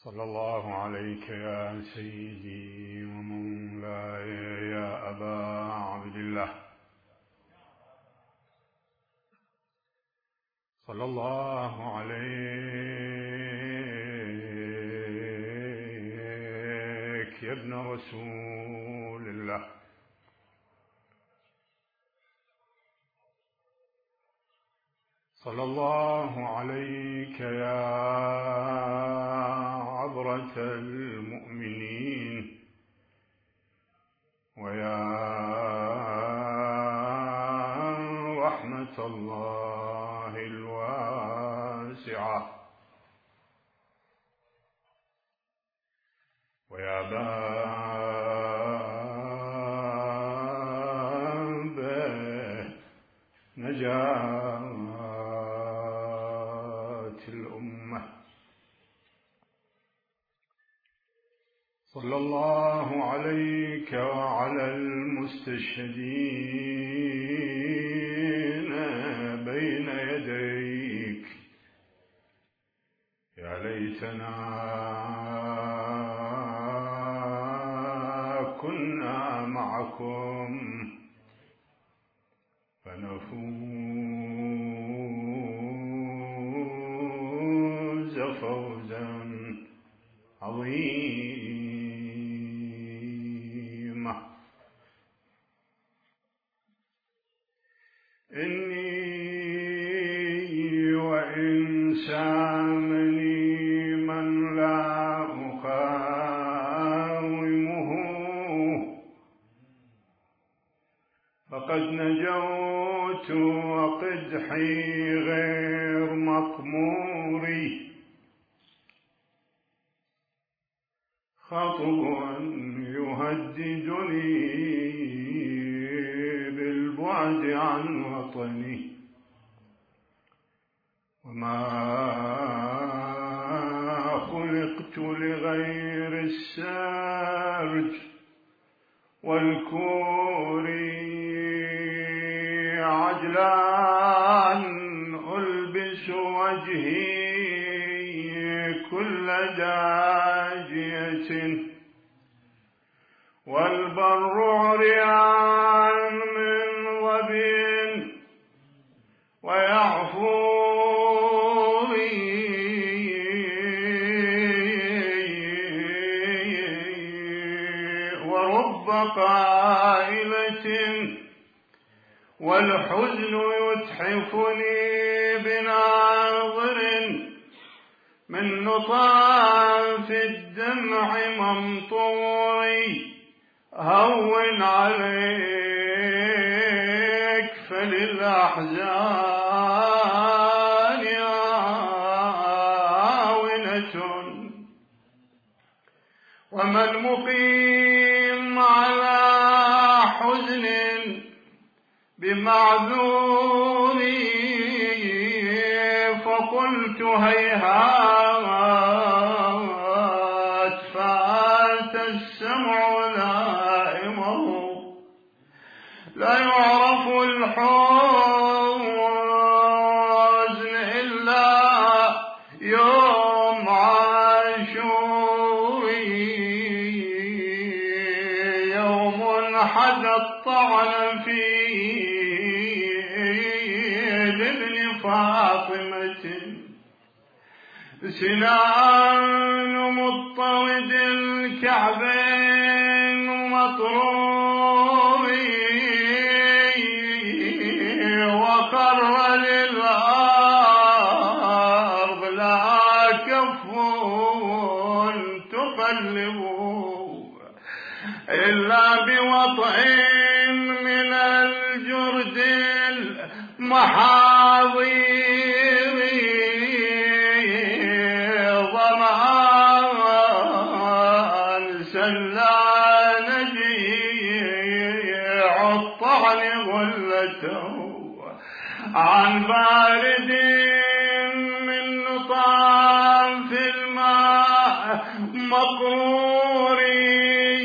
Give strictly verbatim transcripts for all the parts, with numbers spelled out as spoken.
صلى الله عليك يا سيدي ومولاي يا أبا عبد الله، صلى الله عليك يا ابن رسول الله، صلى الله عليك يا عبرة المؤمنين ويا رحمة الله الواسعة ويا باب نجاة الأمة، صلى الله عليك وعلى المستشهدين بين يديك. يا ليتنا كنا معكم فنفوز فوزا عظيما. إني وإن سامني من لا أقاومه فقد نجوت وقدحي غير مقموري، خطب يهددني بالبعد عن وطني، وما خلقت لغير السرج والكور عجلان ألبس وجهي كل داجية والبر عريان من ظبي ويعفو ورب قائلة والحزن يتحفني بناظر من نطاف الدمع ممطوري، هون عليك فللأحزان آونة، وما المقيم على حزن بمعذوري، فقلت هيهات فات السمع لائمه، لا يعرف الحزن إلا يوم عاشوري، يوم حدا الطعن فيه لابن فاطمة، سنان مضطرد الكعبين مطروي، وقر للأرض لا كف تقلب إلا بوطئ من الجرد المحاضير، ظمآن سلا نجيع الطعن غلته عن بارد من نطاف الماء مقروري،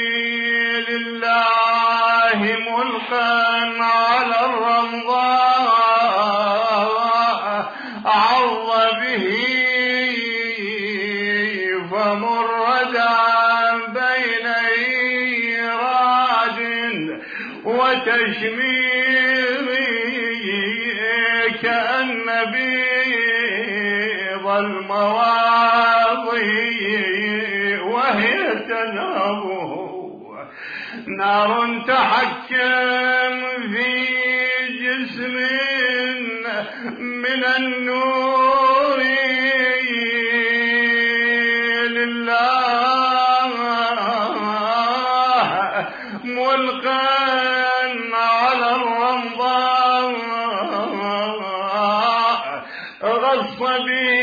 لله ملقا على الرمضاء عض به فمردا بين إيراد وتشمير كأن بيض المواضي وهي تنابه نار تحكم في جسم من النور لله ملقا على الرمضاء غص به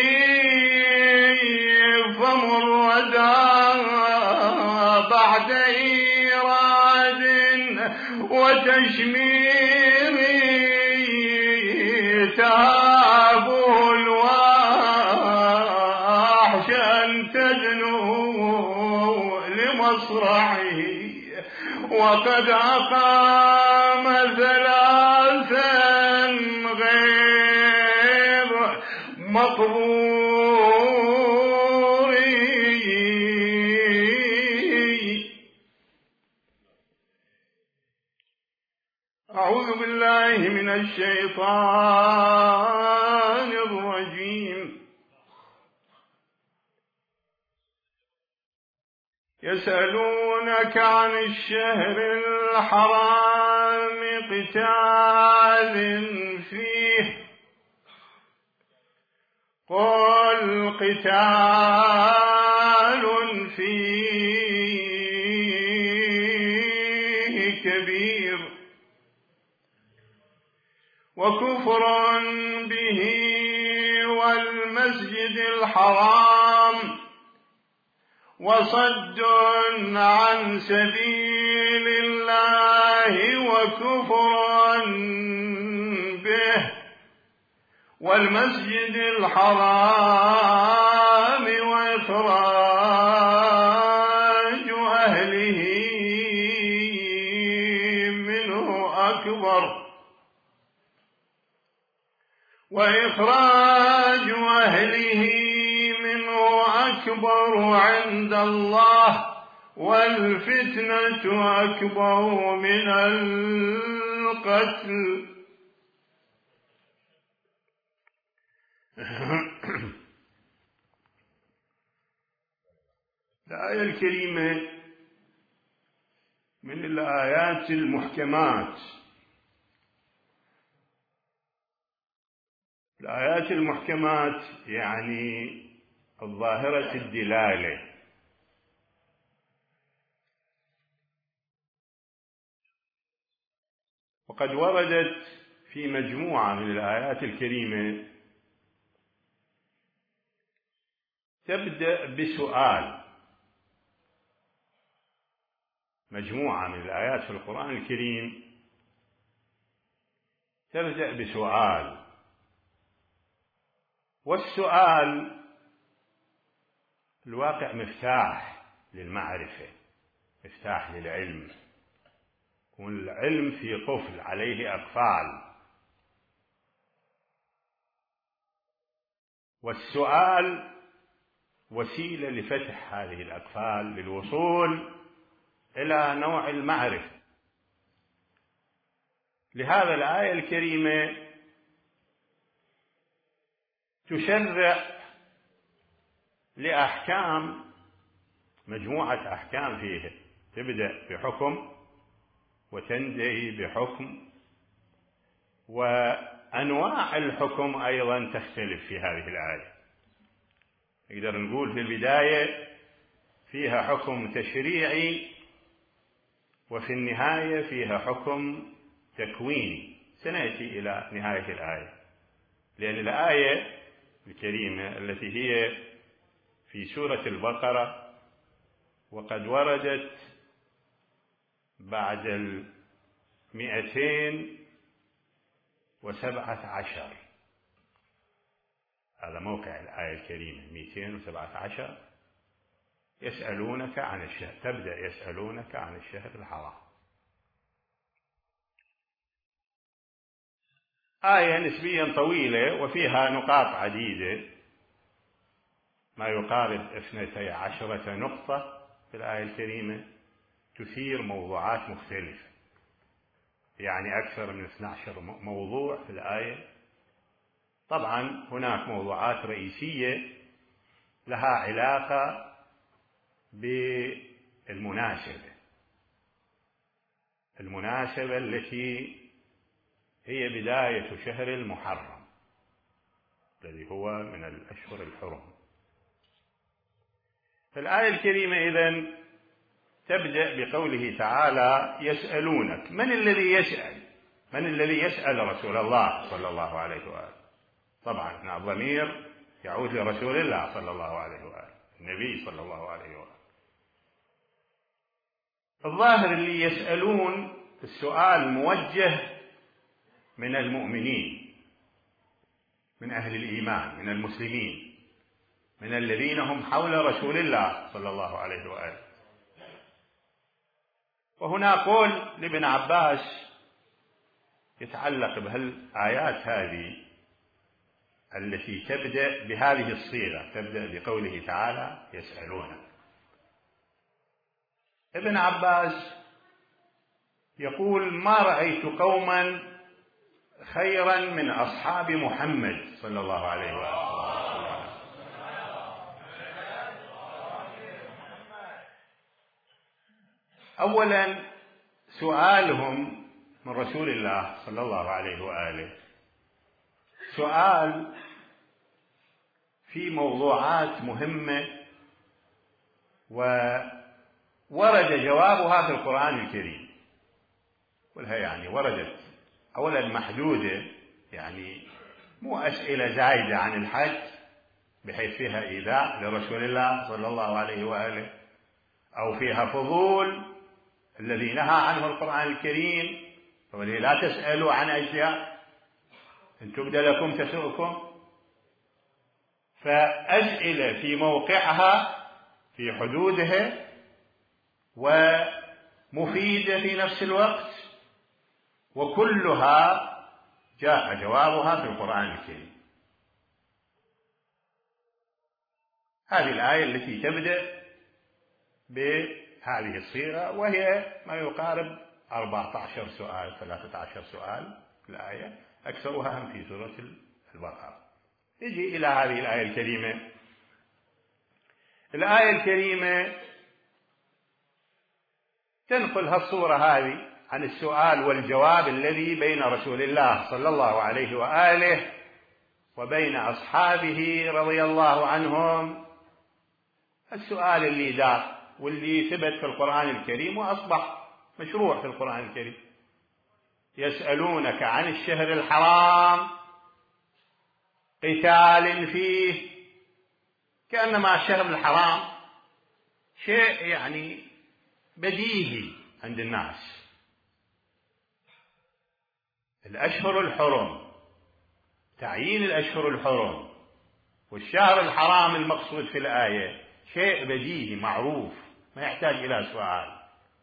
فمردا بعد إيراد وتشمير تهابه الوحش أن تدنو لمصرعه وقد أقام ثلاثا غير مقبور. أعوذ بالله من الشيطان الرجيم. يسألونك عن الشهر الحرام قتال فيه قل قتال فيه كبير وكفر به والمسجد الحرام وصد عن سبيل الله وكفر به والمسجد الحرام وإخراج أهله منه أكبر وإخراج أهله منه أكبر عند الله والفتنة أكبر من القتل. الآية الكريمة من الآيات المحكمات. الآيات المحكمات يعني الظاهرة الدلالة، وقد وردت في مجموعة من الآيات الكريمة تبدأ بسؤال. مجموعة من الآيات في القرآن الكريم تبدأ بسؤال، والسؤال الواقع مفتاح للمعرفة، مفتاح للعلم، والعلم في قفل عليه أقفال، والسؤال وسيلة لفتح هذه الأقفال للوصول إلى نوع المعرفة. لهذا الآية الكريمة تشرع لأحكام، مجموعة أحكام فيها، تبدأ بحكم وتنتهي بحكم، وأنواع الحكم أيضا تختلف في هذه الآية. نقدر نقول في البداية فيها حكم تشريعي، وفي النهاية فيها حكم تكويني. سنأتي إلى نهاية الآية، لأن الآية الكريمة التي هي في سورة البقرة وقد وردت بعد المئتين وسبعة عشر، هذا موقع الآية الكريمة مئتين وسبعة عشر. يسألونك عن الشهر، تبدأ يسألونك عن الشهر الحرام. آية نسبيا طويلة وفيها نقاط عديدة، ما يقارب اثنتي عشرة نقطة في الآية الكريمة تثير موضوعات مختلفة، يعني أكثر من اثني عشر موضوع في الآية. طبعا هناك موضوعات رئيسية لها علاقة بالمناسبة، المناسبة التي هي بداية شهر المحرم الذي هو من الأشهر الحرم. الآية الكريمة إذن تبدأ بقوله تعالى: يسألونك. من الذي يسأل؟ من الذي يسأل رسول الله صلى الله عليه وآله؟ طبعا الضمير يعود لرسول الله صلى الله عليه وآله، النبي صلى الله عليه وآله. الظاهر اللي يسألون السؤال موجه من المؤمنين، من أهل الإيمان، من المسلمين، من الذين هم حول رسول الله صلى الله عليه وآله. وهنا قول لابن عباس يتعلق بهالآيات هذه التي تبدأ بهذه الصيغة، تبدأ بقوله تعالى: يسألونك. ابن عباس يقول: ما رأيت قوما خيرا من أصحاب محمد صلى الله عليه وآله. أولا سؤالهم من رسول الله صلى الله عليه وآله سؤال في موضوعات مهمة وورد جوابها في القرآن الكريم كلها، يعني وردت أولا محدودة، يعني مو أسئلة زايدة عن الحد بحيث فيها إيذاء لرسول الله صلى الله عليه وآله أو فيها فضول الذي نهى عنه القرآن الكريم، ولذلك لا تسألوا عن أشياء إن تبد لكم تسؤكم. فأسئلة في موقعها في حدودها ومفيدة في نفس الوقت، وكلها جاء جوابها في القرآن الكريم. هذه الآية التي تبدأ بهذه الصيغة، وهي ما يقارب أربعة عشر سؤال، ثلاثة عشر سؤال في الآية، أكثرها هم في سورة البقرة. نجي إلى هذه الآية الكريمة. الآية الكريمة تنقل هالصورة هذه عن السؤال والجواب الذي بين رسول الله صلى الله عليه وآله وبين أصحابه رضي الله عنهم. السؤال اللي دار واللي ثبت في القرآن الكريم وأصبح مشروع في القرآن الكريم: يسألونك عن الشهر الحرام قتال فيه. كأنما الشهر الحرام شيء يعني بديهي عند الناس. الأشهر الحرم، تعيين الأشهر الحرم والشهر الحرام المقصود في الآية شيء بديهي معروف ما يحتاج إلى سؤال،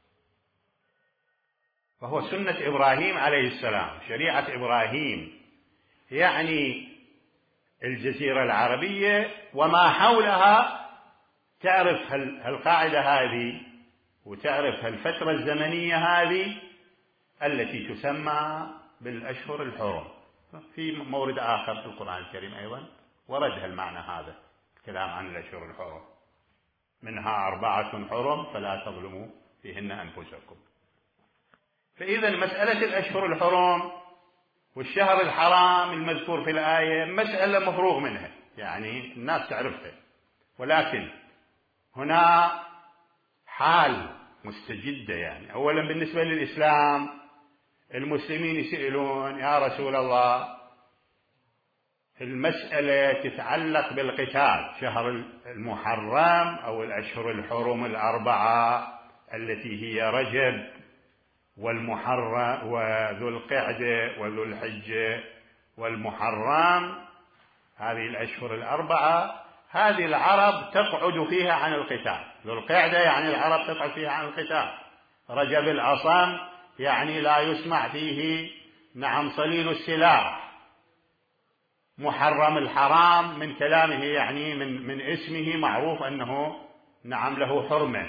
وهو سنة إبراهيم عليه السلام، شريعة إبراهيم، يعني الجزيرة العربية وما حولها. تعرف هالقاعدة هذه وتعرف هالفترة الزمنية هذه التي تسمى بالأشهر الحرم. في مورد آخر في القرآن الكريم أيضا ورد هالمعنى هذا، الكلام عن الأشهر الحرم: منها أربعة حرم فلا تظلموا فيهن أنفسكم. فإذا مسألة الأشهر الحرم والشهر الحرام المذكور في الآية مسألة مفروغ منها، يعني الناس تعرفها، ولكن هنا حال مستجدة. يعني أولا بالنسبة للإسلام المسلمين يسألون: يا رسول الله، المسألة تتعلق بالقتال، شهر المحرم أو الأشهر الحرم الأربعة التي هي رجب والمحرم وذو القعدة وذو الحجة والمحرم، هذه الأشهر الأربعة هذه العرب تقعد فيها عن القتال. ذو القعدة يعني العرب تقعد فيها عن القتال. رجب الأصم يعني لا يسمع فيه نعم صليل السلاح. محرم الحرام من كلامه، يعني من من اسمه معروف أنه نعم له حرمة.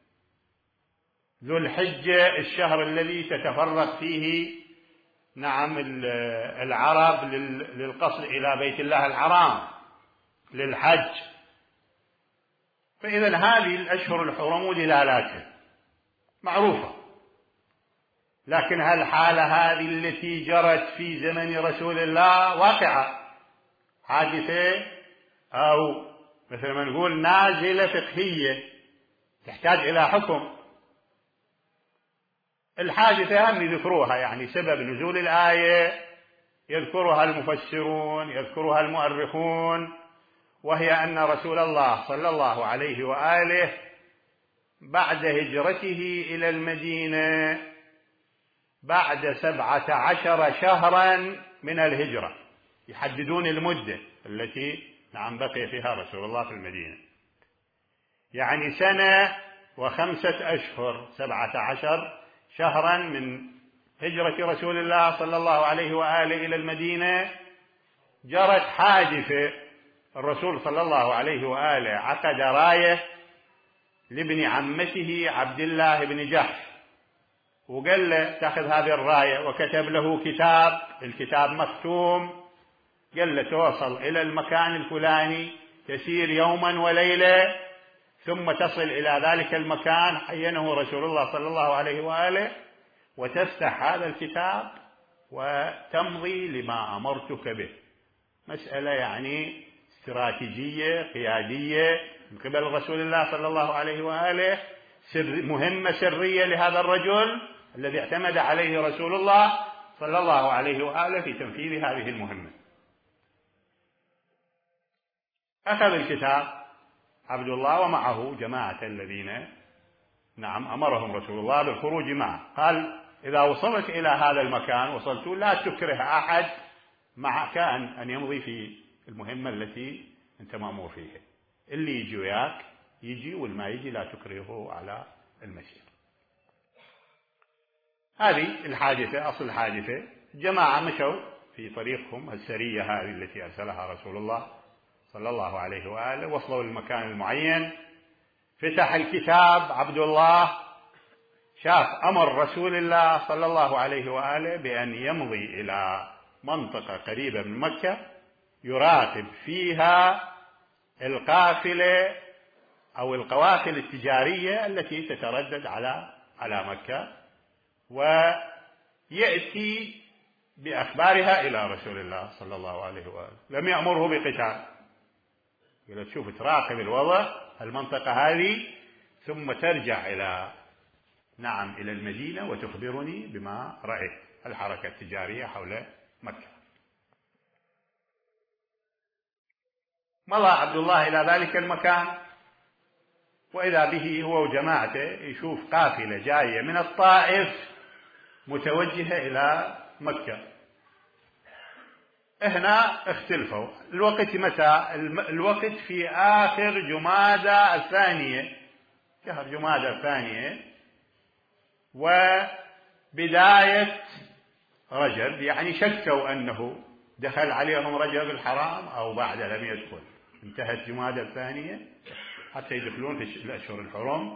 ذو الحجة الشهر الذي تتفرق فيه نعم العرب للقصد إلى بيت الله الحرام للحج. فإذا هذه الأشهر الحرم دلالاتها معروفة. لكن هل الحالة هذه التي جرت في زمن رسول الله واقعة حادثة أو مثل ما نقول نازلة فقهية تحتاج إلى حكم؟ الحادثة هم يذكروها، يعني سبب نزول الآية يذكرها المفسرون يذكرها المؤرخون، وهي أن رسول الله صلى الله عليه وآله بعد هجرته إلى المدينة بعد سبعة عشر شهرا من الهجرة، يحددون المدة التي نعم بقي فيها رسول الله في المدينة، يعني سنة وخمسة أشهر، سبعة عشر شهرا من هجرة رسول الله صلى الله عليه وآله إلى المدينة. جرت حادثة، الرسول صلى الله عليه وآله عقد راية لابن عمته عبد الله بن جحش، وقال له تأخذ هذه الراية، وكتب له كتاب، الكتاب مختوم، قال له توصل إلى المكان الفلاني، تسير يوما وليلة، ثم تصل إلى ذلك المكان عينه رسول الله صلى الله عليه وآله، وتفتح هذا الكتاب وتمضي لما أمرتك به. مسألة يعني استراتيجية قيادية من قبل رسول الله صلى الله عليه وآله، سر مهمة سرية لهذا الرجل الذي اعتمد عليه رسول الله صلى الله عليه وآله في تنفيذ هذه المهمة. أخذ الكتاب عبد الله ومعه جماعة الذين نعم أمرهم رسول الله بالخروج معه. قال إذا وصلت إلى هذا المكان وصلت لا تكره أحد معك أن يمضي في المهمة التي أنت مأمور فيها، اللي يجي وياك يجي، والما يجي لا تكرهه على المسير. هذه الحادثة، أصل الحادثة، جماعة مشوا في طريقهم السرية هذه التي أرسلها رسول الله صلى الله عليه وآله، وصلوا للمكان المعين، فتح الكتاب عبد الله، شاف أمر رسول الله صلى الله عليه وآله بأن يمضي إلى منطقة قريبة من مكة يراقب فيها القافلة أو القوافل التجارية التي تتردد على على مكة، ويأتي بأخبارها إلى رسول الله صلى الله عليه وآله. لم يأمره بقتال، قال تشوف تراقب الوضع المنطقة هذه ثم ترجع إلى نعم إلى المدينة وتخبرني بما رأيت الحركة التجارية حول مكة. مضى عبد الله إلى ذلك المكان، وإذا به هو وجماعته يشوف قافلة جاية من الطائف متوجهة إلى مكة. هنا اختلفوا الوقت، متى الوقت؟ في آخر جمادى الثانية، شهر جمادى الثانية وبداية رجب، يعني شكوا أنه دخل عليهم رجب الحرام أو بعد لم يدخل، انتهت جمادى الثانية حتى يدخلون في الأشهر الحرم.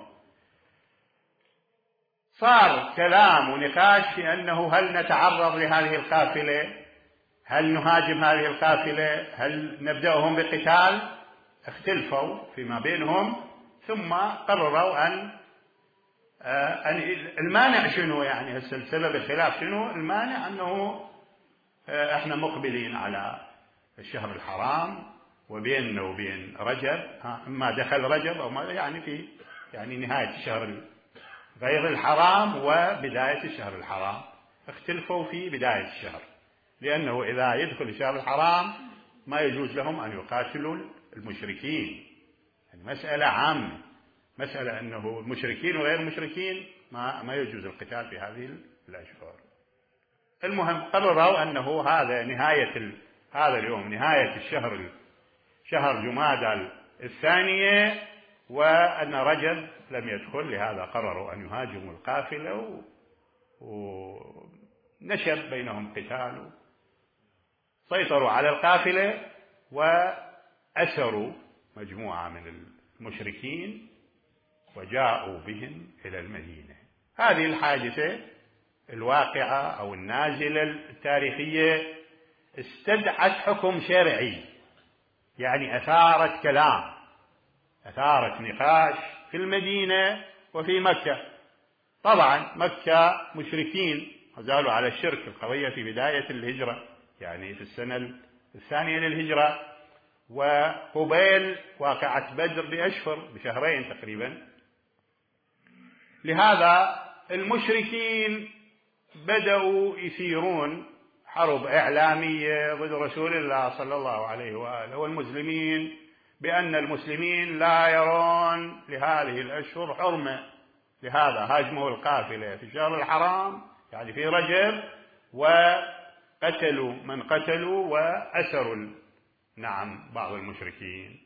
صار كلام ونقاش في أنه هل نتعرض لهذه القافلة، هل نهاجم هذه القافلة، هل نبدأهم بقتال؟ اختلفوا فيما بينهم، ثم قرروا أن أن المانع شنو، يعني سبب الخلاف شنو؟ المانع أنه احنا مقبلين على الشهر الحرام وبيننا وبين رجب، اما دخل رجب او ما، يعني في يعني نهاية الشهر غير الحرام وبداية الشهر الحرام. اختلفوا في بداية الشهر، لأنه إذا يدخل الشهر الحرام ما يجوز لهم أن يقاتلوا المشركين، يعني مسألة عامة، مسألة أنه المشركين وغير المشركين ما ما يجوز القتال في هذه الأشهر. المهم قرروا أنه هذا نهاية هذا اليوم نهاية الشهر شهر جمادى الثانية، وأن رجب لم يدخل، لهذا قرروا أن يهاجموا القافلة ونشب بينهم قتال. سيطروا على القافلة وأسروا مجموعة من المشركين وجاءوا بهم إلى المدينة. هذه الحادثة الواقعة أو النازلة التاريخية استدعت حكم شرعي، يعني أثارت كلام، أثارت نقاش في المدينة وفي مكة. طبعا مكة مشركين وزالوا على الشرك القوية في بداية الهجرة، يعني في السنة الثانية للهجرة، وقبيل واقعة بدر بأشهر بشهرين تقريبا. لهذا المشركين بدأوا يثيرون حرب إعلامية ضد رسول الله صلى الله عليه وآله والمسلمين، بأن المسلمين لا يرون لهذه الأشهر حرمة. لهذا هاجموا القافلة في الشهر الحرام يعني في رجب، وقتلوا من قتلوا وأسروا نعم بعض المشركين.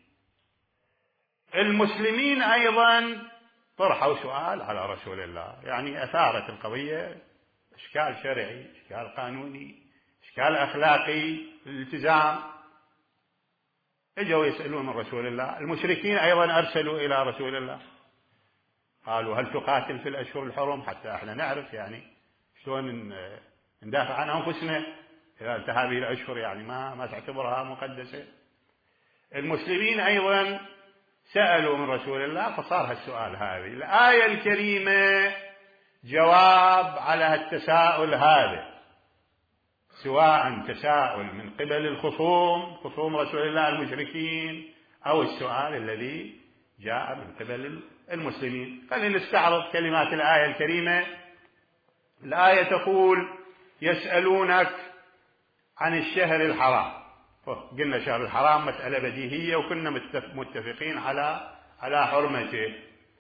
المسلمين أيضا طرحوا سؤال على رسول الله، يعني أثارت القضية إشكال شرعي، إشكال قانوني، إشكال أخلاقي، الالتزام. اجوا يسألون من رسول الله. المشركين أيضا أرسلوا إلى رسول الله قالوا هل تقاتل في الأشهر الحرم حتى احنا نعرف يعني شلون ندافع عن أنفسنا إذا هذه الأشهر يعني ما ما تعتبرها مقدسة. المسلمين أيضا سألوا من رسول الله، فصار هالسؤال. هذه الآية الكريمة جواب على التساؤل هذا، سواء تساؤل من قبل الخصوم خصوم رسول الله المشركين أو السؤال الذي جاء من قبل المسلمين. خلينا نستعرض كلمات الآية الكريمة. الآية تقول يسألونك عن الشهر الحرام. قلنا شهر الحرام مسألة بديهية وكنا متفقين على على حرمته،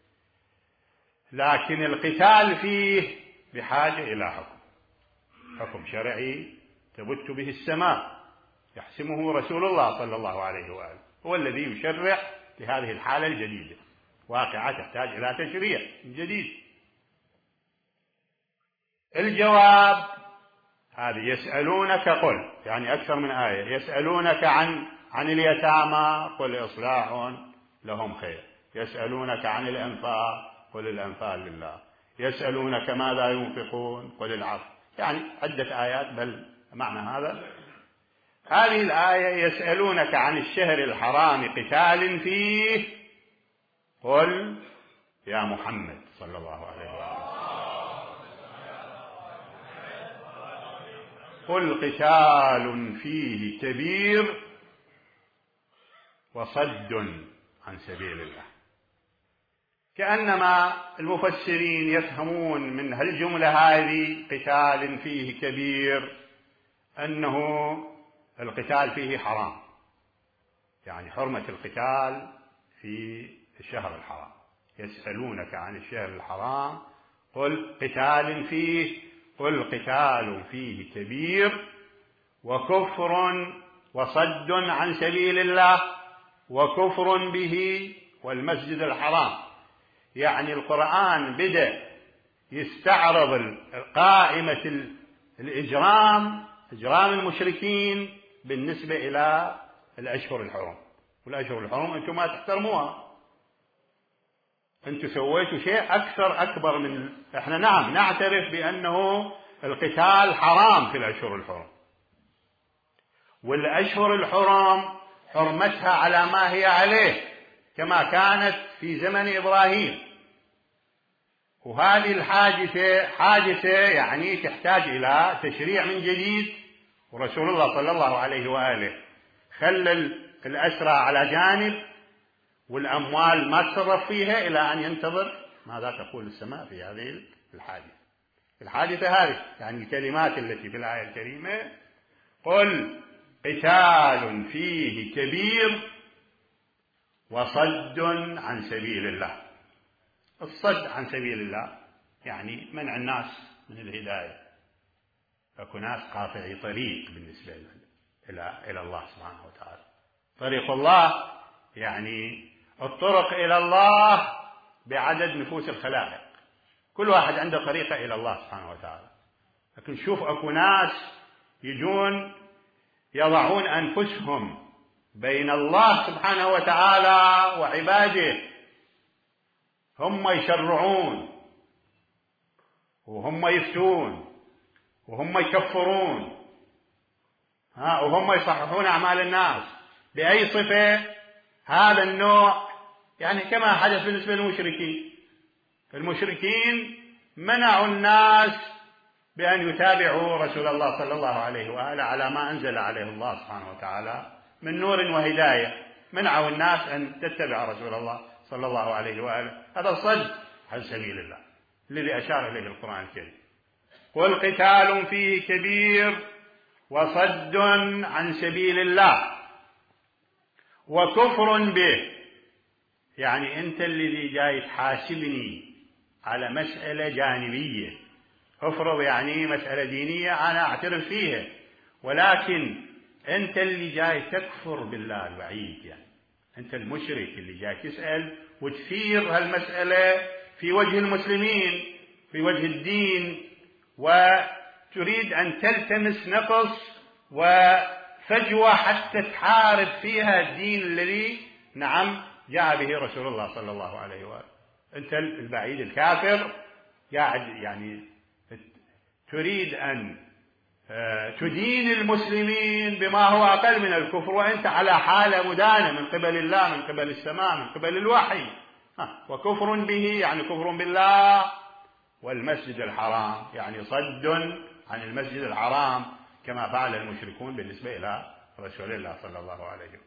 لكن القتال فيه بحاجة إلى حكم، حكم شرعي تبت به السماء يحسمه رسول الله صلى الله عليه وآله، هو الذي يشرع لهذه الحالة الجديدة، واقعة تحتاج إلى تشريع جديد. الجواب هذه يسألونك قل، يعني أكثر من آية. يسألونك عن عن اليتامى قل إصلاح لهم خير، يسألونك عن الأنفال قل الأنفال لله، يسألونك ماذا ينفقون قل العفو، يعني عدة آيات بل معنى هذا. هذه الآية يسألونك عن الشهر الحرام قتال فيه قل يا محمد صلى الله عليه وسلم قل قتال فيه كبير وصد عن سبيل الله. كأنما المفسرين يفهمون من هالجملة هذه قتال فيه كبير أنه القتال فيه حرام، يعني حرمة القتال في الشهر الحرام. يسألونك عن الشهر الحرام قل قتال فيه قل قتال فيه كبير وكفر وصد عن سبيل الله وكفر به والمسجد الحرام. يعني القرآن بدأ يستعرض قائمة الإجرام، إجرام المشركين بالنسبة إلى الأشهر الحرم. والأشهر الحرم أنتم ما تحترموها، أنتم سويتوا شيء أكثر أكبر من إحنا. نعم نعترف بأنه القتال حرام في الأشهر الحرم، والأشهر الحرم حرمتها على ما هي عليه كما كانت في زمن إبراهيم، وهذه الحادثة حادثة يعني تحتاج إلى تشريع من جديد. ورسول الله صلى الله عليه وآله خلى الأسرى على جانب والأموال ما تصرف فيها إلى أن ينتظر ماذا تقول السماء في هذه الحادثة. الحادثة هذه يعني الكلمات التي في الآية الكريمة قل قتال فيه كبير وصد عن سبيل الله. الصد عن سبيل الله يعني منع الناس من الهداية، أكو ناس قاطعي طريق بالنسبة إلى إلى الله سبحانه وتعالى. طريق الله يعني الطرق إلى الله بعدد نفوس الخلائق، كل واحد عنده طريقة إلى الله سبحانه وتعالى. لكن شوف أكو ناس يجون يضعون أنفسهم بين الله سبحانه وتعالى وعباده، هم يشرعون وهم يفتون وهم يكفرون، ها وهم يصححون أعمال الناس. بأي صفة؟ هذا النوع يعني كما حدث بالنسبة للمشركين. المشركين منعوا الناس بأن يتابعوا رسول الله صلى الله عليه وآله على ما أنزل عليه الله سبحانه وتعالى من نور وهداية، منعوا الناس أن تتبع رسول الله صلى الله عليه وآله. هذا صد عن سبيل الله الذي أشار إليه القرآن الكريم. قل قتال فيه كبير وصد عن سبيل الله وكفر به. يعني أنت الذي جاي تحاسبني على مسألة جانبية، افرض يعني مسألة دينية أنا أعترف فيها، ولكن أنت اللي جاي تكفر بالله الوعيد. يعني أنت المشرك اللي جاي تسأل وتثير هالمسألة في وجه المسلمين في وجه الدين، وتريد أن تلتمس نقص وفجوة حتى تحارب فيها الدين الذي نعم جاء به رسول الله صلى الله عليه وآله. أنت البعيد الكافر قاعد يعني تريد أن تدين المسلمين بما هو أقل من الكفر، وأنت على حالة مدانة من قبل الله، من قبل السماء، من قبل الوحي. وكفر به يعني كفر بالله، والمسجد الحرام يعني صد عن المسجد الحرام كما فعل المشركون بالنسبة إلى رسول الله صلى الله عليه وسلم.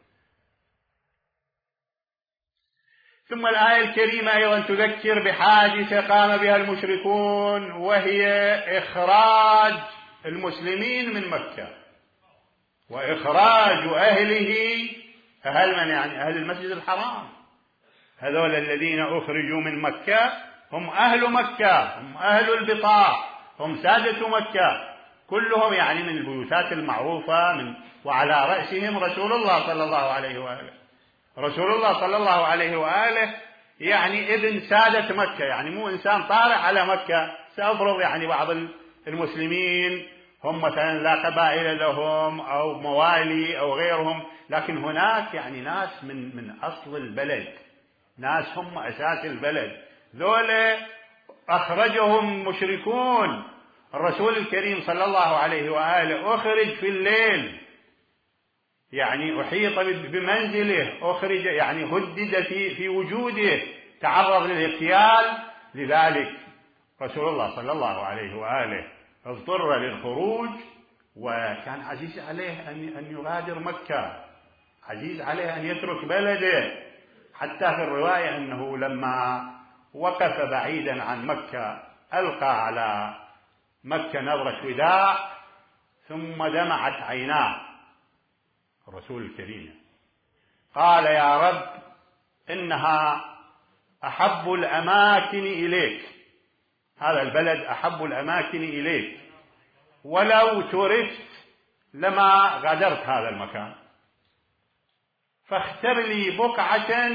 ثم الآية الكريمة أيضا تذكر بحادثة قام بها المشركون، وهي إخراج المسلمين من مكة وإخراج أهله، أهل من يعني أهل المسجد الحرام. هذول الذين أخرجوا من مكة هم أهل مكة، هم أهل البطاح، هم سادة مكة كلهم، يعني من البيوتات المعروفة من وعلى رأسهم رسول الله صلى الله عليه وآله. رسول الله صلى الله عليه وآله يعني ابن سادة مكة، يعني مو إنسان طارئ على مكة. سأفرض يعني بعض المسلمين هم مثلا لا قبائل لهم أو موالي أو غيرهم، لكن هناك يعني ناس من من أصل البلد، ناس هم أساس البلد، ذولا أخرجهم مشركون. الرسول الكريم صلى الله عليه وآله أخرج في الليل، يعني أحيط بمنزله، أخرج يعني هدد في في وجوده، تعرض للاغتيال. لذلك رسول الله صلى الله عليه وآله اضطر للخروج، وكان عزيز عليه أن أن يغادر مكة، عزيز عليه أن يترك بلده. حتى في الرواية أنه لما وقف بعيدا عن مكة ألقى على مكة نظرة وداع، ثم دمعت عيناه الرسول الكريم، قال يا رب إنها أحب الأماكن إليك، هذا البلد أحب الأماكن إليك، ولو تركت لما غادرت هذا المكان، فاختر لي بقعة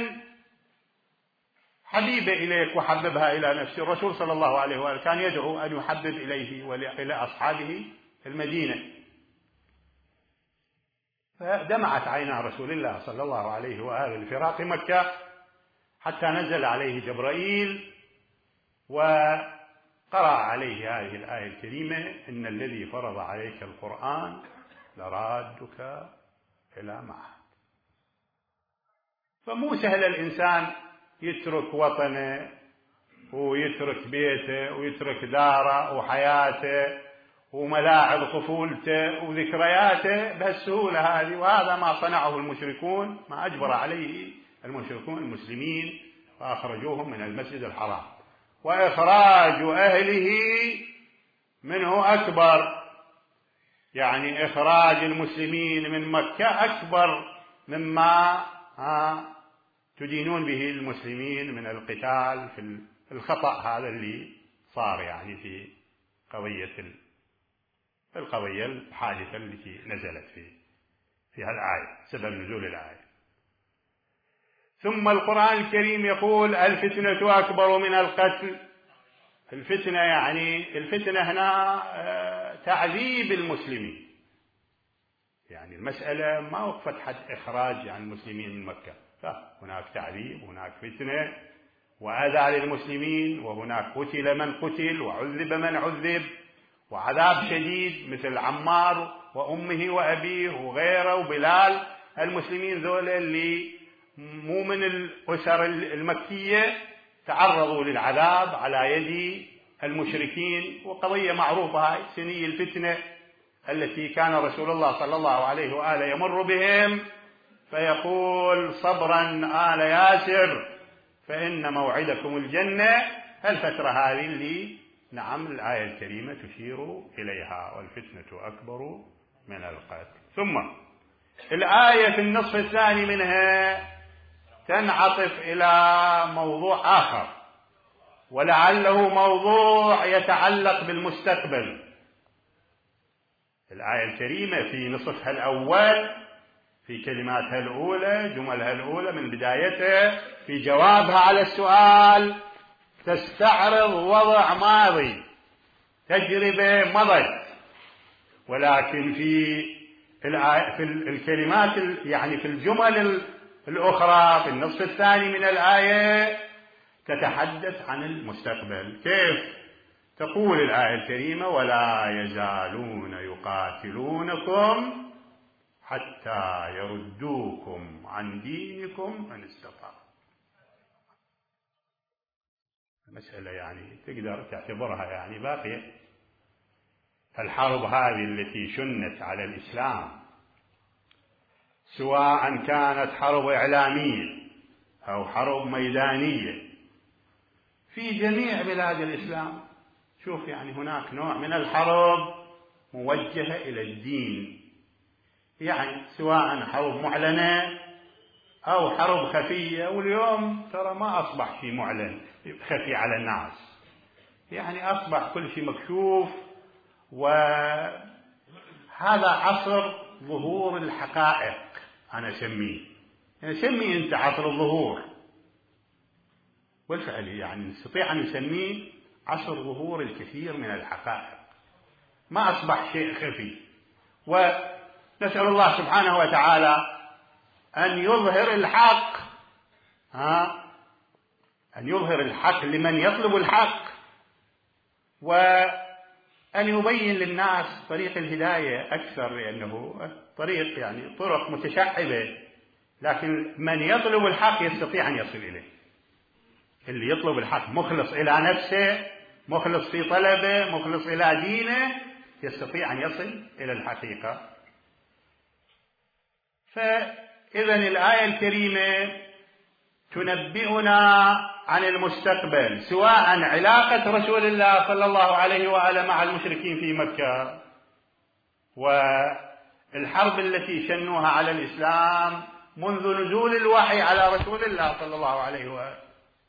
حبيبة إليك وحببها إلى نفسي. الرسول صلى الله عليه وآله كان يدعو أن يحبب إليه وإلى أصحابه المدينة. فدمعت عينا رسول الله صلى الله عليه وآله لفراق مكة، حتى نزل عليه جبرائيل وقرأ عليه هذه الآية الكريمة: إن الذي فرض عليك القرآن لرادك إلى معاد. فمو سهل الإنسان يترك وطنه ويترك بيته ويترك داره وحياته وملاعب طفولته وذكرياته بهالسهولة هذه. وهذا ما صنعه المشركون، ما أجبر عليه المشركون المسلمين، فأخرجوهم من المسجد الحرام. وإخراج أهله منه أكبر، يعني إخراج المسلمين من مكة أكبر مما تدينون به المسلمين من القتال في الخطأ هذا اللي صار يعني في قضية في القضية الحادثة التي نزلت في في هالآية، سبب نزول الآية. ثم القرآن الكريم يقول: الفتنة أكبر من القتل. الفتنة يعني الفتنة هنا تعذيب المسلمين، يعني المسألة ما وقفت حد إخراج عن المسلمين من مكة، لا، هناك تعذيب، هناك فتنة وأذى للمسلمين، وهناك قتل من قتل وعذب من عذب، وعذاب شديد مثل عمار وأمه وأبيه وغيره وبلال. المسلمين ذولا اللي مو من الأسر المكية تعرضوا للعذاب على يد المشركين، وقضية معروفة هاي سني الفتنة التي كان رسول الله صلى الله عليه وآله يمر بهم فيقول صبرا آل ياسر فإن موعدكم الجنة. الفترة هذه اللي نعم الآية الكريمة تشير إليها، والفتنة أكبر من القتل. ثم الآية في النصف الثاني منها تنعطف إلى موضوع آخر، ولعله موضوع يتعلق بالمستقبل. الآية الكريمة في نصفها الأول في كلماتها الأولى جملها الأولى من بدايتها في جوابها على السؤال تستعرض وضع ماضي، تجربة مضت، ولكن في في الكلمات يعني في الجمل الأخرى في النصف الثاني من الآية تتحدث عن المستقبل. كيف؟ تقول الآية الكريمة ولا يزالون يقاتلونكم حتى يردوكم عن دينكم إن استطاعوا. المسألة يعني تقدر تعتبرها يعني باقية. الحرب هذه التي شنت على الإسلام سواء كانت حرب إعلامية أو حرب ميدانية في جميع بلاد الإسلام، شوف يعني هناك نوع من الحرب موجهة إلى الدين، يعني سواء حرب معلنة أو حرب خفية. واليوم ترى ما أصبح شيء معلن خفي على الناس، يعني أصبح كل شيء مكشوف، وهذا عصر ظهور الحقائق. أنا أسميه يعني سمي أنت عصر الظهور، والفعل يعني نستطيع أن نسميه عصر ظهور الكثير من الحقائق، ما أصبح شيء خفي. ونسأل الله سبحانه وتعالى أن يظهر الحق، ها أن يظهر الحق لمن يطلب الحق، وأن يبين للناس طريق الهداية أكثر، لأنه طريق يعني طرق متشعبة، لكن من يطلب الحق يستطيع أن يصل إليه. اللي يطلب الحق مخلص إلى نفسه، مخلص في طلبه، مخلص إلى دينه، يستطيع أن يصل إلى الحقيقة. فإذا الآية الكريمة تنبئنا عن المستقبل، سواء علاقة رسول الله صلى الله عليه وآله مع المشركين في مكة والحرب التي شنوها على الإسلام منذ نزول الوحي على رسول الله صلى الله عليه وآله.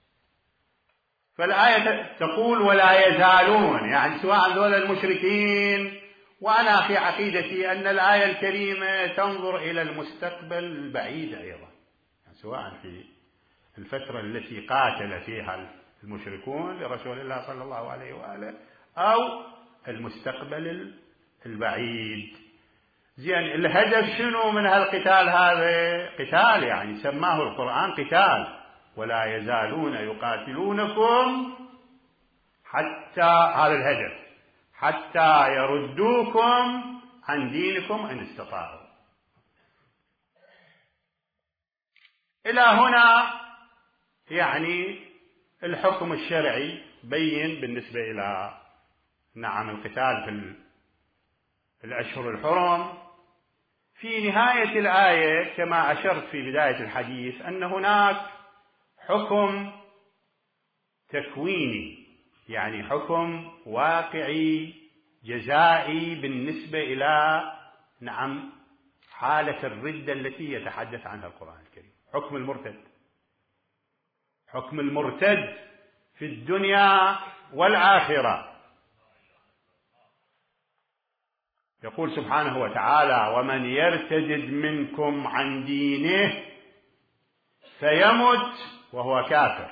فالآية تقول ولا يزالون، يعني سواء ذول المشركين. وأنا في عقيدتي أن الآية الكريمة تنظر إلى المستقبل البعيد أيضا، يعني سواء في الفترة التي قاتل فيها المشركون لرسول الله صلى الله عليه وآله أو المستقبل البعيد. زين، الهدف شنو من هالقتال هذا؟ قتال يعني سماه القرآن قتال، ولا يزالون يقاتلونكم حتى، هذا الهدف، حتى يردوكم عن دينكم إن استطاعوا. إلى هنا يعني الحكم الشرعي بين بالنسبة إلى نعم القتال في الأشهر الحرم. في نهاية الآية كما أشرت في بداية الحديث أن هناك حكم تكويني، يعني حكم واقعي جزائي بالنسبة إلى نعم حالة الردة التي يتحدث عنها القرآن الكريم. حكم المرتد، حكم المرتد في الدنيا والآخرة. يقول سبحانه وتعالى ومن يرتد منكم عن دينه فيمت وهو كافر،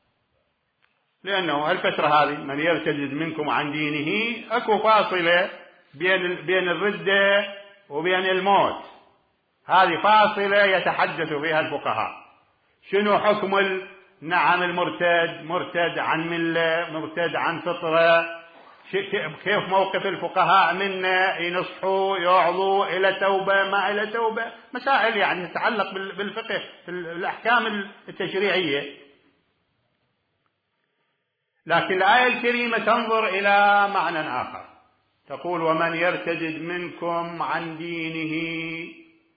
لأنه الفترة هذه من يرتد منكم عن دينه أكو فاصلة بين بين الردة وبين الموت، هذه فاصلة يتحدث فيها الفقهاء. شنو حكم نعم المرتد، مرتد عن ملة، مرتد عن فطرة، كيف موقف الفقهاء منه، ينصحوا يعظوا إلى توبة ما إلى توبة، مسائل يعني تتعلق بالفقه الأحكام التشريعية. لكن الآية الكريمة تنظر إلى معنى آخر، تقول ومن يرتد منكم عن دينه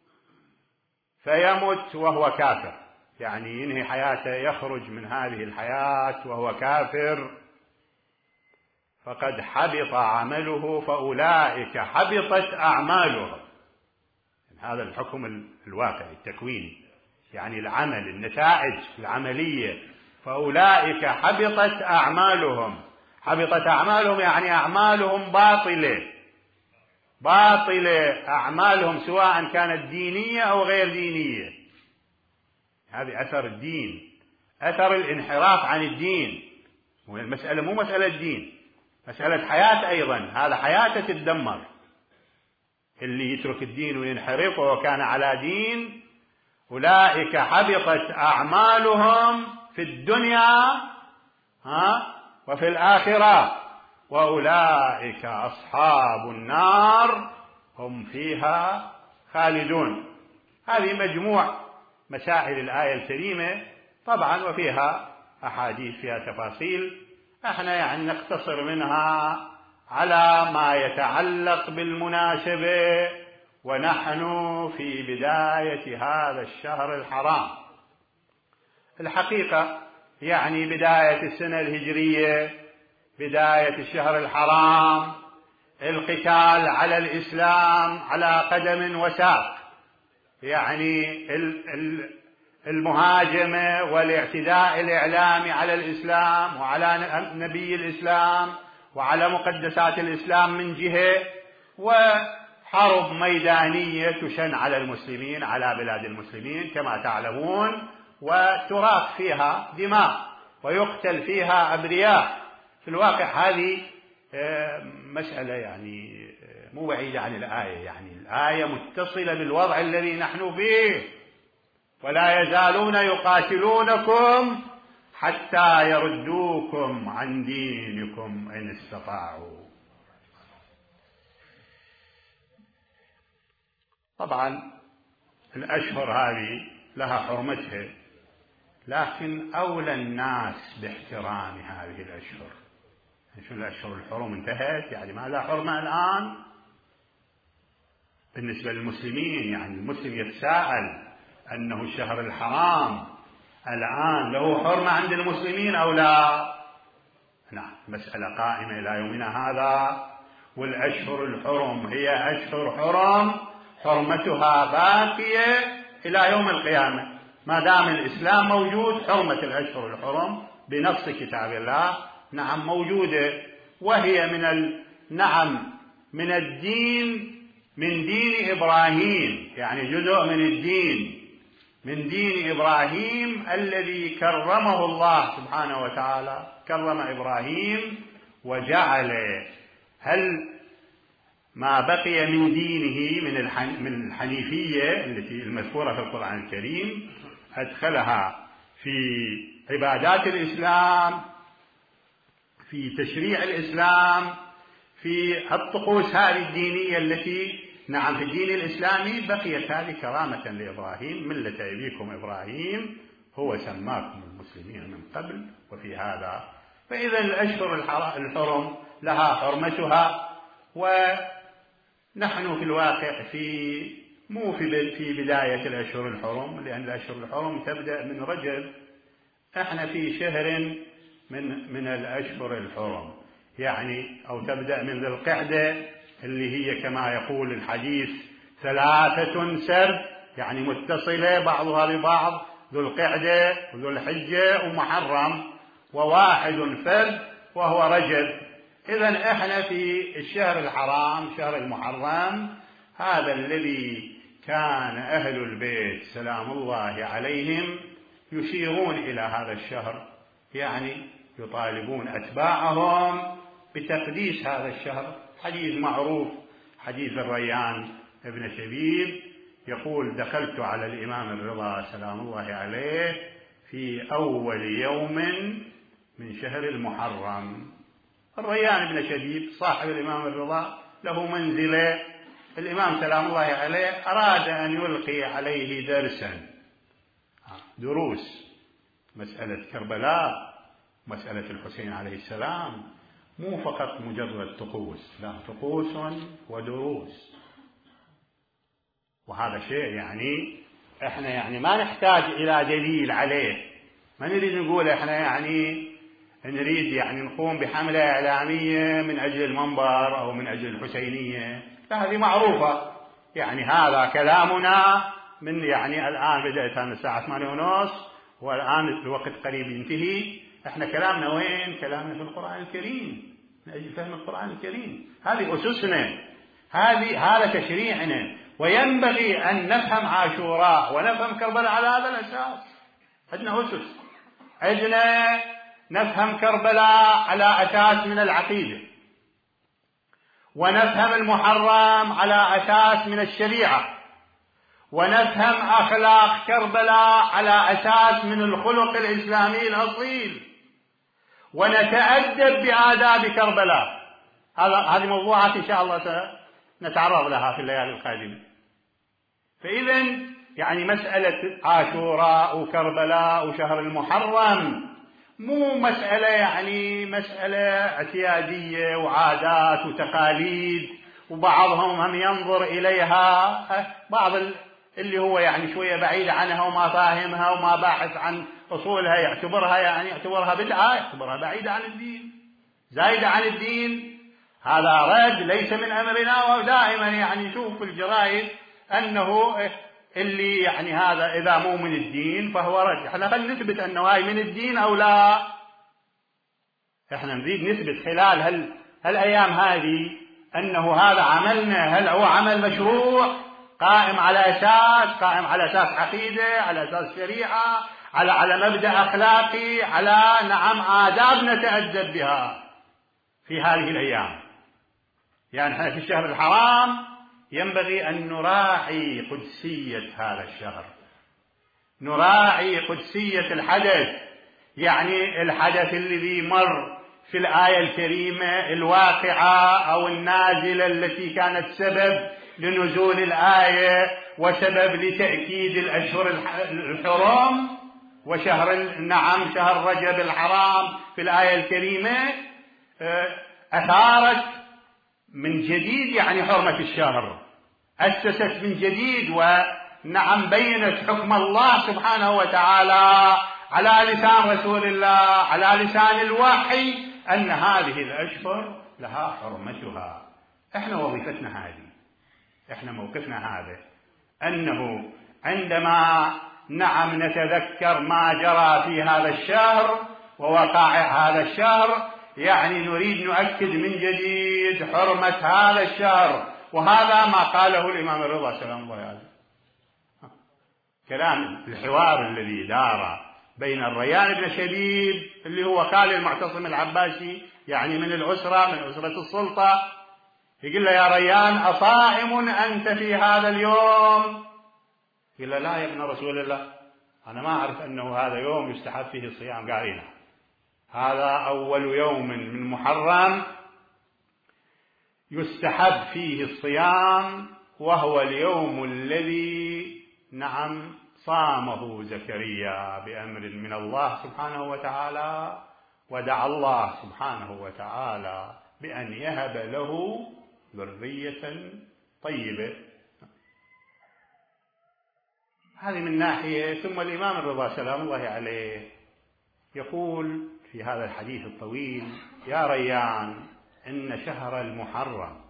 فيمت وهو كافر، يعني ينهي حياته، يخرج من هذه الحياة وهو كافر، فقد حبط عمله فأولئك حبطت أعمالهم. هذا الحكم الواقعي التكويني، يعني العمل، النتائج العملية، فأولئك حبطت أعمالهم. حبطت أعمالهم يعني أعمالهم باطلة، باطلة أعمالهم سواء كانت دينية أو غير دينية. هذه أثر الدين، أثر الانحراف عن الدين. المسألة مو مسألة دين، مسألة حياة أيضا، هذا حياته تتدمر. اللي يترك الدين وينحرف وكان على دين، أولئك حبطت أعمالهم في الدنيا ها وفي الآخرة وأولئك أصحاب النار هم فيها خالدون. هذه مجموع مسائل الآية الكريمة طبعا، وفيها أحاديث فيها تفاصيل، احنا يعني نقتصر منها على ما يتعلق بالمناسبة، ونحن في بداية هذا الشهر الحرام. الحقيقة يعني بداية السنة الهجرية، بداية الشهر الحرام، القتال على الإسلام على قدم وساق، يعني المهاجمة والاعتداء الإعلامي على الإسلام وعلى نبي الإسلام وعلى مقدسات الإسلام من جهة، وحرب ميدانية تشن على المسلمين على بلاد المسلمين كما تعلمون، وتراق فيها دماء ويقتل فيها أبرياء. في الواقع هذه مسألة يعني مو بعيدة عن الآية، يعني الآية متصلة بالوضع الذي نحن فيه. ولا يزالون يقاتلونكم حتى يردوكم عن دينكم إن استطاعوا. طبعا الأشهر هذه لها حرمتها، لكن أولى الناس باحترام هذه الأشهر. شو الأشهر الحرم انتهت، يعني ما لها حرمة الآن بالنسبة للمسلمين؟ يعني المسلم يتساءل أنه الشهر الحرام الآن له حرمة عند المسلمين أو لا؟ نعم، مسألة قائمة إلى يومنا هذا. والأشهر الحرم هي أشهر حرم، حرمتها باقية إلى يوم القيامة، ما دام الإسلام موجود حرمة الأشهر الحرم بنص كتاب الله نعم موجودة، وهي من ال... نعم من الدين، من دين إبراهيم، يعني جزء من الدين، من دين إبراهيم الذي كرمه الله سبحانه وتعالى. كرم إبراهيم وجعل هل ما بقي من دينه من من الحنيفية التي المذكورة في القرآن الكريم، أدخلها في عبادات الإسلام، في تشريع الإسلام، في الطقوس هذه الدينية التي نعم في الدين الإسلامي بقيت هذه كرامة لإبراهيم، ملة أبيكم إبراهيم هو سماكم المسلمين من قبل وفي هذا. فإذا الأشهر الحرم لها حرمتها، ونحن في الواقع في مو في في بداية الأشهر الحرم، لأن الأشهر الحرم تبدأ من رجب، احنا في شهر من من الأشهر الحرم، يعني أو تبدأ من ذي القعدة اللي هي كما يقول الحديث ثلاثة سرد، يعني متصلة بعضها ببعض، ذو القعدة وذو الحجة ومحرم، وواحد فرد وهو رجب. إذن احنا في الشهر الحرام شهر المحرم، هذا الذي كان أهل البيت سلام الله عليهم يشيرون إلى هذا الشهر، يعني يطالبون أتباعهم بتقديس هذا الشهر. حديث معروف، حديث الريان بن شبيب يقول: دخلت على الإمام الرضا سلام الله عليه في أول يوم من شهر المحرم. الريان بن شبيب صاحب الإمام الرضا له منزلة، الإمام سلام الله عليه أراد أن يلقي عليه درسا، دروس، مسألة كربلاء، مسألة الحسين عليه السلام، مو فقط مجرد طقوس، لا، طقوس ودروس. وهذا شيء يعني احنا يعني ما نحتاج إلى دليل عليه، ما نريد نقول احنا يعني نريد يعني نقوم بحملة إعلامية من أجل المنبر أو من أجل الحسينية، لا، هذه معروفة. يعني هذا كلامنا من يعني الآن بدأت من الساعة ثمانية ونص والآن الوقت قريب ينتهي. احنا كلامنا وين؟ كلامنا في القرآن الكريم، من أجل فهم القرآن الكريم. هذه أسسنا، هذه هذا تشريعنا، وينبغي أن نفهم عاشوراء ونفهم كربلاء على هذا الأساس. عندنا أسس، عندنا نفهم كربلاء على أساس من العقيدة، ونفهم المحرم على أساس من الشريعة، ونفهم أخلاق كربلاء على أساس من الخلق الإسلامي الأصيل، ونتأدب بآداب كربلاء. هذا هذه موضوعات إن شاء الله سنتعرض لها في الليالي القادمة. فإذا يعني مسألة عاشوراء وكربلاء وشهر المحرم مو مسألة يعني مسألة اعتيادية وعادات وتقاليد، وبعضهم هم ينظر إليها بعض اللي هو يعني شوية بعيد عنها وما فاهمها وما باحث عن أصولها يعتبرها يعني يعتبرها بدعة، يعتبرها بعيدة عن الدين، زايدة عن الدين. هذا رد ليس من أمرنا. ودائما يعني نشوف في الجرائد أنه اللي يعني هذا إذا مو من الدين فهو رد. احنا خلينا نثبت أنه هاي من الدين أو لا. احنا نريد نثبت خلال هل هالأيام هذه أنه هذا عملنا هل هو عمل مشروع قائم على أساس قائم على أساس عقيدة، على أساس شريعة، على على مبدأ أخلاقي، على نعم آداب نتأدب بها في هذه الأيام. يعني احنا في الشهر الحرام ينبغي أن نراعي قدسية هذا الشهر، نراعي قدسية الحدث. يعني الحدث الذي مر في الآية الكريمة الواقعة أو النازلة التي كانت سبب لنزول الآية وسبب لتأكيد الأشهر الحرام وشهر نعم شهر رجب الحرام في الآية الكريمة أثارت من جديد يعني حرمة الشهر، أسست من جديد ونعم بينت حكم الله سبحانه وتعالى على لسان رسول الله على لسان الوحي أن هذه الأشهر لها حرمتها. احنا وظيفتنا هذه، احنا موقفنا هذا، أنه عندما نعم نتذكر ما جرى في هذا الشهر ووقائع هذا الشهر يعني نريد نؤكد من جديد حرمة هذا الشهر. وهذا ما قاله الإمام الرضا سلام الله عليه. كلام الحوار الذي دار بين الريان بن شبيب اللي هو خال المعتصم العباسي يعني من الأسرة من أسرة السلطة، يقول له: يا ريان أصائم أنت في هذا اليوم؟ قال له: لا يا ابن رسول الله، أنا ما أعرف أنه هذا يوم يستحب فيه الصيام. قالينا هذا أول يوم من محرم يستحب فيه الصيام، وهو اليوم الذي نعم صامه زكريا بأمر من الله سبحانه وتعالى، ودعا الله سبحانه وتعالى بأن يهب له ذرية طيبة. هذه من ناحية. ثم الإمام الرضا سلام الله عليه يقول في هذا الحديث الطويل: يا ريان إن شهر المحرم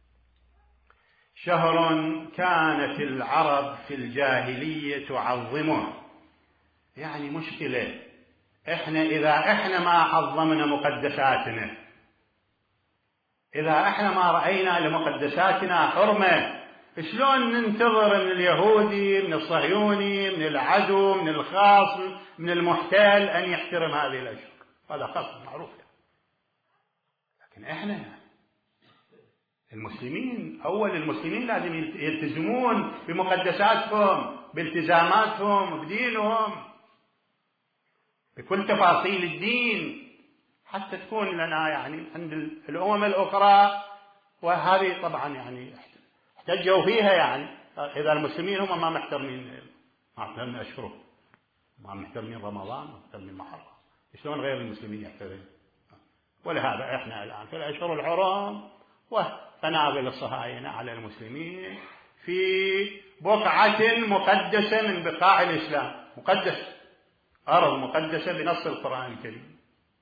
شهر كانت العرب في الجاهلية تعظمه. يعني مشكلة إحنا إذا إحنا ما عظمنا مقدساتنا، إذا إحنا ما رأينا لمقدساتنا حرمة، شلون ننتظر من اليهودي من الصهيوني من العدو من الخاص من المحتال أن يحترم هذه الأشياء؟ هذا خاص معروف. لكن إحنا المسلمين أول المسلمين لازم يلتزمون بمقدساتهم، بالتزاماتهم، بدينهم، بكل تفاصيل الدين، حتى تكون لنا يعني عند الأمم الأخرى. وهذه طبعا يعني احتجوا فيها، يعني إذا المسلمين هم ما محترمين ما محترمين أشهرهم، ما محترمين رمضان، ما محترمين محرم، شلون غير المسلمين يحترمون؟ ولهذا احنا الآن في الأشهر الحرام وتنابل الصهاينة على المسلمين في بقعة مقدسة من بقاع الإسلام، مقدس، أرض مقدسة بنص القرآن الكريم.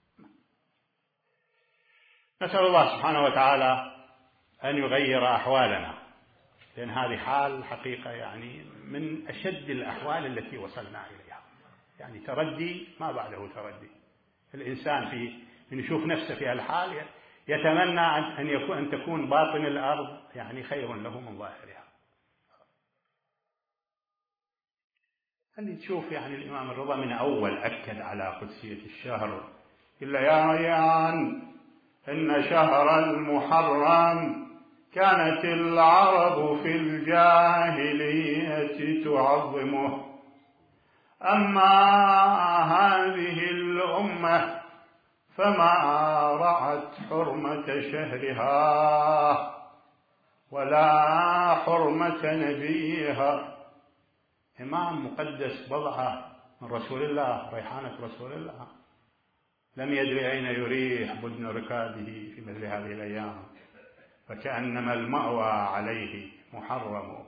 نسأل الله سبحانه وتعالى أن يغير أحوالنا، لأن هذه حال حقيقة يعني من أشد الأحوال التي وصلنا إليها، يعني تردي ما بعده تردي. الإنسان في من يشوف نفسه في الحال يتمنى أن يكون أن تكون باطن الأرض يعني خير له من ظاهرها. اللي تشوف يعني الإمام الرضا من أول أكد على قدسية الشهر، إلا يا ريان إن شهر المحرم كانت العرب في الجاهلية تعظمه، أما هذه الأمة فما رعت حرمة شهرها ولا حرمة نبيها. إمام مقدس بضعة من رسول الله، ريحانة رسول الله، لم يدري أين يريح بدن ركابه في مثل هذه الأيام، فكأنما المأوى عليه محرم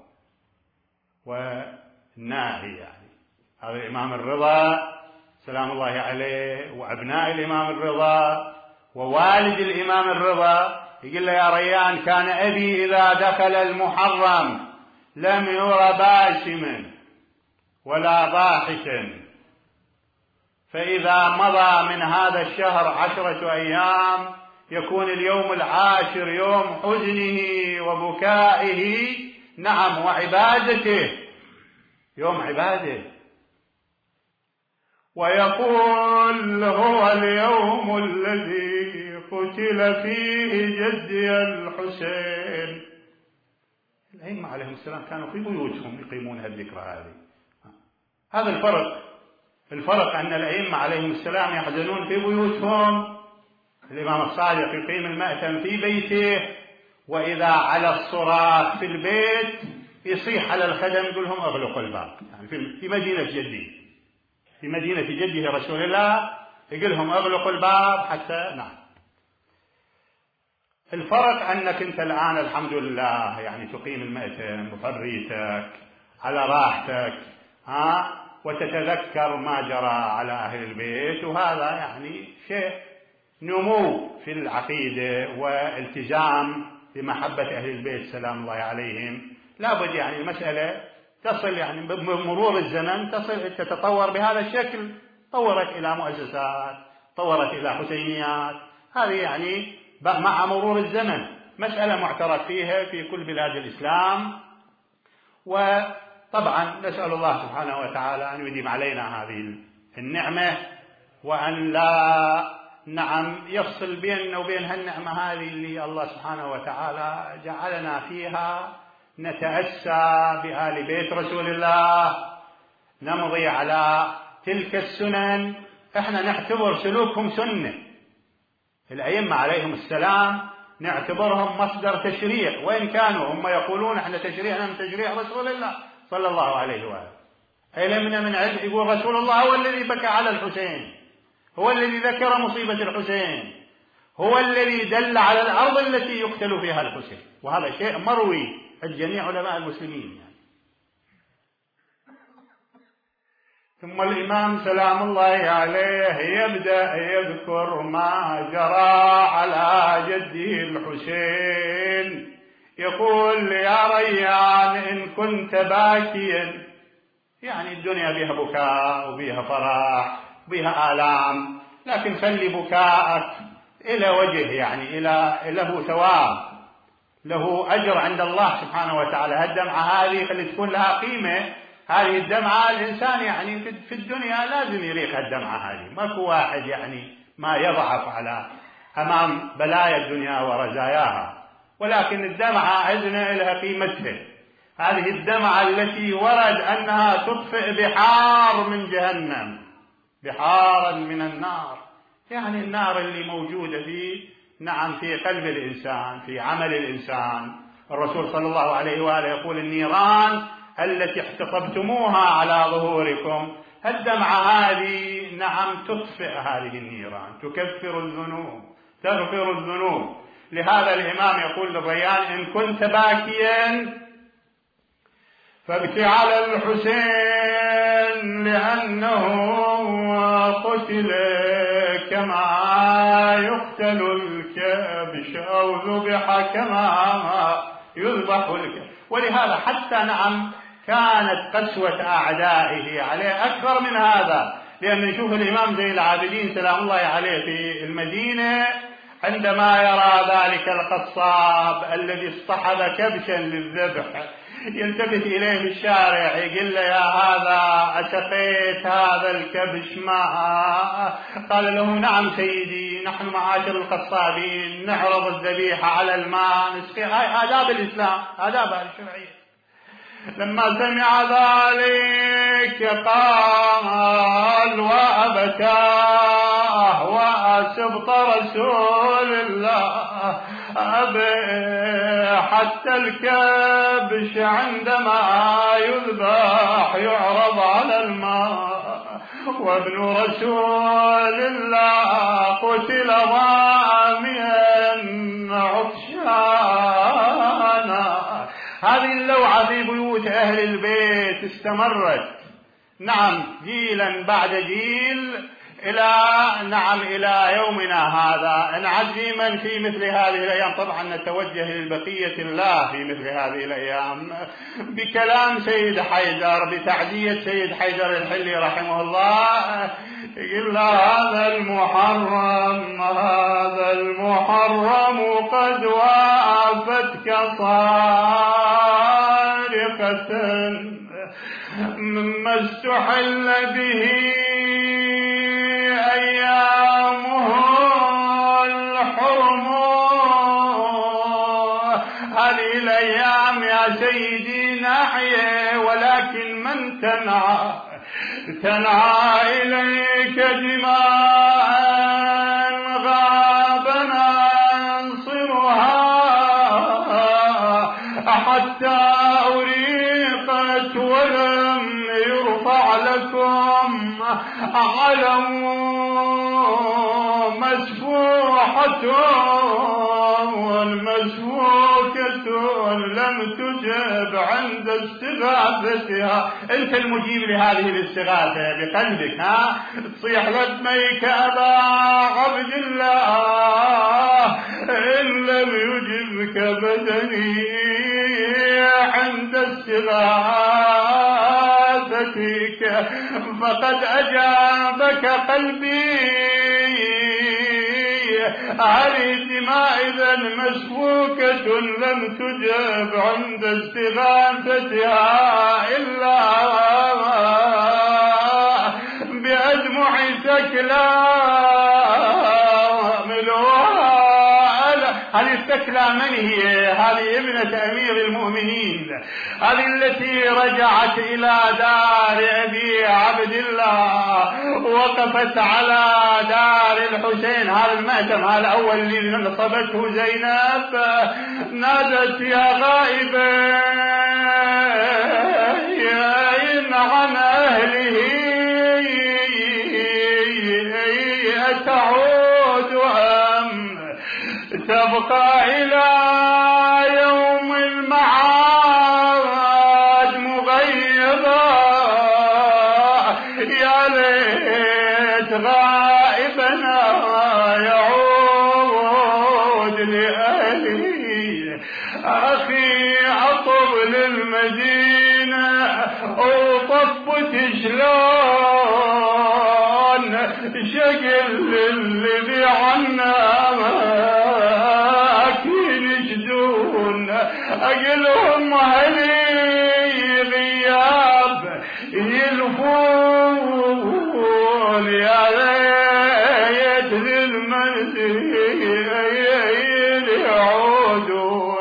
والناهي. يعني هذا الإمام الرضا سلام الله عليه، وأبناء الإمام الرضا ووالد الإمام الرضا، يقول له يا ريان كان أبي إذا دخل المحرم لم ير باسما ولا ضاحكا، فإذا مضى من هذا الشهر عشرة أيام يكون اليوم العاشر يوم حزنه وبكائه، نعم، وعبادته، يوم عباده. ويقول هو اليوم الذي قتل فيه جدي الحسين. الأئمة عليهم السلام كانوا في بيوتهم يقيمون الذكرى هذه. هذا الفرق، الفرق أن الأئمة عليهم السلام يحزنون في بيوتهم، الإمام الصادق يقيم المأتم في بيته، وإذا على الصراخ في البيت يصيح على الخدم يقول لهم أغلقوا الباب. يعني في مدينة جدي، في مدينة جده رسول الله يقول لهم أغلقوا الباب حتى نعم. الفرق أنك أنت الآن الحمد لله يعني تقيم المأتم بحريتك على راحتك، ها، وتتذكر ما جرى على أهل البيت، وهذا يعني شيء نمو في العقيدة والتزام بمحبة أهل البيت سلام الله عليهم. لابد يعني المسألة تصل يعني بمرور الزمن تصل تتطور بهذا الشكل، طورت إلى مؤسسات، طورت إلى حسينيات، هذه يعني مع مرور الزمن مسألة معترف فيها في كل بلاد الإسلام. وطبعا نسأل الله سبحانه وتعالى أن يديم علينا هذه النعمة، وأن لا نعم يفصل بيننا وبين هالنعمة هذه اللي الله سبحانه وتعالى جعلنا فيها نتأسى بآل بيت رسول الله، نمضي على تلك السنن. احنا نعتبر سلوكهم سنة، الأئمة عليهم السلام نعتبرهم مصدر تشريع، وإن كانوا هم يقولون احنا تشريعنا من تشريع رسول الله صلى الله عليه وآله. علمنا من علم، يقول رسول الله هو الذي بكى على الحسين، هو الذي ذكر مصيبة الحسين، هو الذي دل على الأرض التي يقتل فيها الحسين، وهذا شيء مروي عند جميع علماء المسلمين يعني. ثم الإمام سلام الله عليه يبدأ يذكر ما جرى على جده الحسين، يقول يا ريان إن كنت باكيا، يعني الدنيا بها بكاء وبها فرح وبها آلام، لكن خلي بكاءك إلى وجه يعني إلى له ثواب، له أجر عند الله سبحانه وتعالى. هالدمعة هذه خلي تكون لها قيمة، هذه الدمعة الإنسان يعني في الدنيا لازم يريق هالدمعة هذه، ماكو واحد يعني ما يضعف على أمام بلايا الدنيا ورزاياها. ولكن الدمعة عندنا لها قيمتها. هذه الدمعة التي ورد أنها تطفئ بحار من جهنم، بحارا من النار، يعني النار اللي موجودة في نعم في قلب الإنسان، في عمل الإنسان. الرسول صلى الله عليه وآله يقول النيران التي احتطبتموها على ظهوركم، الدمعة هذه نعم تطفئ هذه النيران، تكفر الذنوب، تغفر الذنوب. لهذا الإمام يقول للريان إن كنت باكيا فابكي على الحسين لأنه قتل كما يقتل الكبش أو ذبح كما يذبح الكبش. ولهذا حتى نعم كانت قسوة أعدائه عليه أكثر من هذا، لأن نشوف الإمام زين العابدين سلام الله عليه في المدينة عندما يرى ذلك القصاب الذي اصطحب كبشا للذبح يلتفت إليه في الشارع يقول له يا هذا أسقيت هذا الكبش ماء؟ قال له نعم سيدي، نحن معاشر القصابين نعرض الذبيحة على الماء نسقي. هاي آداب الإسلام، آدابها الشرعية. لما سمع ذلك قال وأبكاه وأسبط رسول الله أبي حتى الكبش عندما يذبح يعرض على الماء، وابن رسول الله قتل ضاميا عطشانا. هذه اللوعة في بيوت أهل البيت استمرت نعم جيلا بعد جيل إلى نعم إلى يومنا هذا. نعزي في مثل هذه الأيام طبعا نتوجه للبقية الله في مثل هذه الأيام بكلام سيد حيدر، بتعزية سيد حيدر الحلي رحمه الله. يقول هذا المحرم هذا المحرم قد وافتك صارقة مما استحل به أيامه الحرم. هذه الأيام يا سيدي ناحية، ولكن من تنعى تنعى إليك دماء غاب ننصرها حتى أريقت ولم يرفع لكم علم مسفوحة مسفوكة لم تجب عند استغاثتها. انت المجيب لهذه الاستغاثة بقلبك، ها تصيح لبيك أبا عبد الله إن لم يجبك بدني عند استغاثتك فقد أجابك قلبي. هذه الدماء إذا مسفوكة لم تجب عند استغاثتها إلا بأدمع تكلاملها. هذه التكلى من هي؟ هذه ابنة أمير المؤمنين، هذه التي رجعت إلى دار أبي عبد الله، وقفت على دار الحسين. هذا المأتم هذا الأول اللي نصبته زينب، نادت يا غائبا عن أهله أتعود أم تبقى إلى يوم المعاد مغيبا؟ يا ليت غائبنا يعود لأهله. أخي أطب للمدينة وطبت شلون شكل اللي عنا ماكين جدون. أقلهم هلي غياب يلفون يا ليت للمنزل يعودون.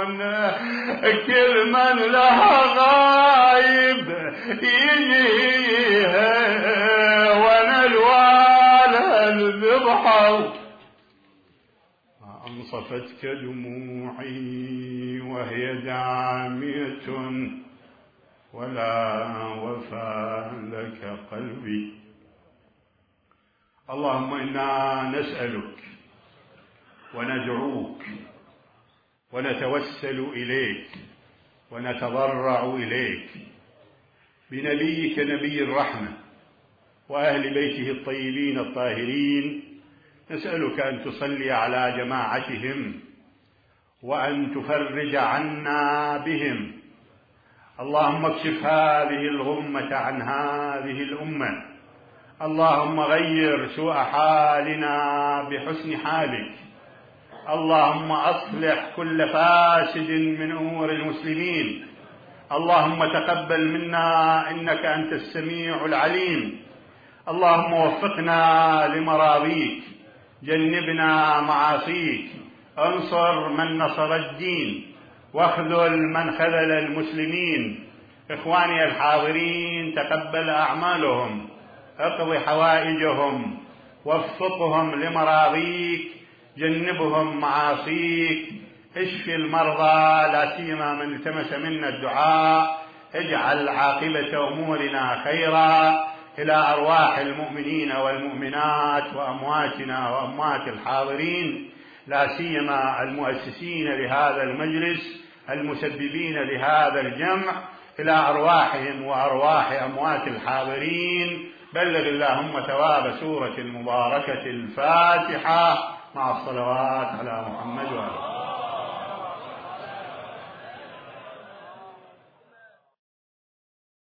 كل من لها غايب يجيها وانا الوالى الذبحة أنصفت كدموعي وهي دامية ولا وفى لك قلبي. اللهم إنا نسألك وندعوك ونتوسل إليك ونتضرع إليك بنبيك نبي الرحمة وأهل بيته الطيبين الطاهرين، نسألك أن تصلي على جماعتهم وأن تفرج عنا بهم. اللهم اكشف هذه الغمة عن هذه الأمة. اللهم غير سوء حالنا بحسن حالك. اللهم أصلح كل فاسد من أمور المسلمين. اللهم تقبل منا إنك أنت السميع العليم. اللهم وفقنا لمراضيك، جنبنا معاصيك، انصر من نصر الدين واخذل من خذل المسلمين. إخواني الحاضرين تقبل أعمالهم، اقض حوائجهم، وفقهم لمراضيك، جنبهم معاصيك، اشف المرضى لا سيما من التمس منا الدعاء، اجعل عاقبة أمورنا خيرا. إلى أرواح المؤمنين والمؤمنات وأمواتنا وأموات الحاضرين، لا سيما المؤسسين لهذا المجلس المسببين لهذا الجمع، إلى أرواحهم وأرواح أموات الحاضرين بلغ اللهم ثواب سورة المباركة الفاتحة مع الصلوات على محمد وآله.